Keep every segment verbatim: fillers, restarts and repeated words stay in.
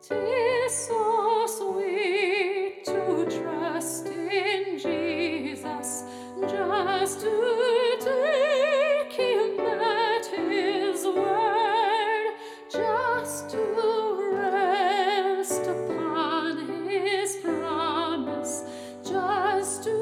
'Tis so sweet to trust in Jesus, just to take Him at His word, just to rest upon His promise, just to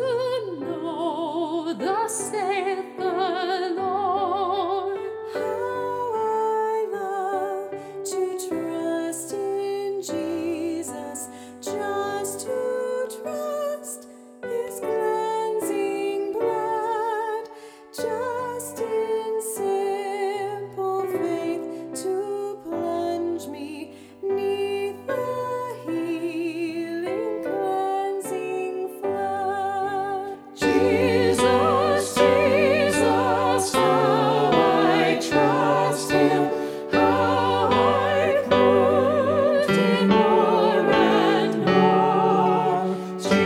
know thus saith the Lord. How I love to trust in Jesus, just to trust His cleansing blood, just in simple faith to plunge me 'neath the healing, cleansing flood. Jesus, Jesus, how I trust Him, how I put Him more and more.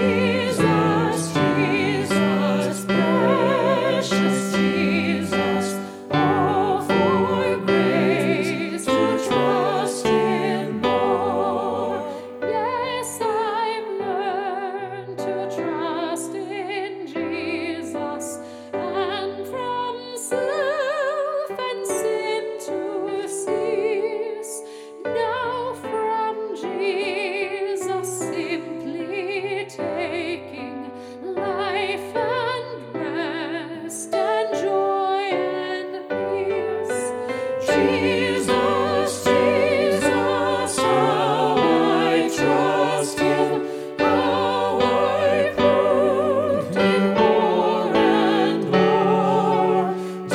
Jesus, Jesus, precious Jesus, oh, for grace to trust Him more. Yes, I've learned to trust in Jesus, and from self and sin to cease. Now from Jesus simply taking life and rest and joy and peace. Jesus, Jesus, how I trust Him, how I put Him more and more.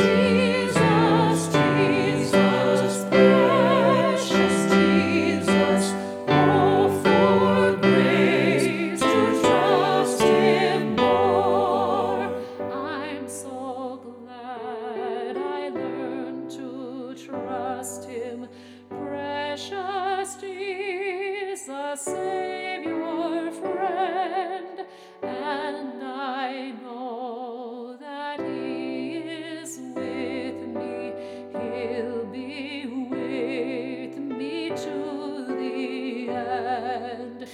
Jesus, Jesus, precious Jesus, oh, for grace to trust Him more. I'm so glad I learned to trust Him, precious Jesus, Savior, friend, and I know that He is with me. He'll be with me to the end.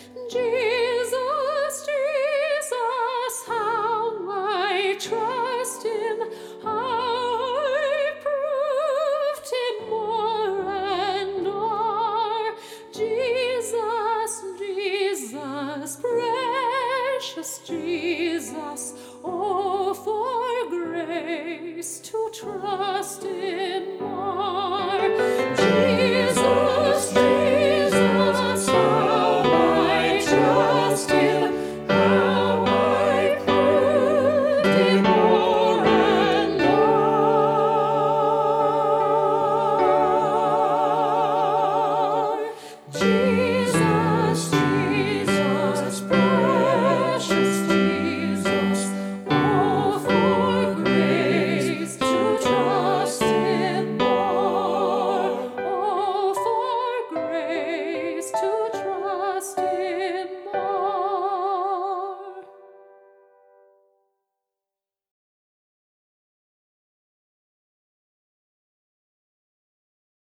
Jesus, Jesus, how I trust Him, I proved Him more and more. Jesus, Jesus, precious Jesus, oh, for grace to trust Him more. Jesus,